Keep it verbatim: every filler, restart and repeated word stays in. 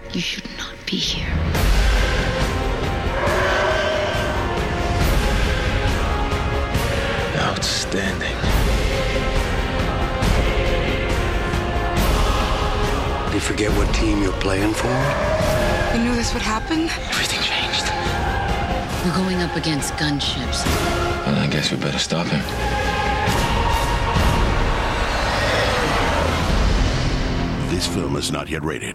You should not be here. Outstanding. Do you forget what team you're playing for? You knew this would happen? Everything changed. We're going up against gunships. Well, I guess we better stop him. This film is not yet rated.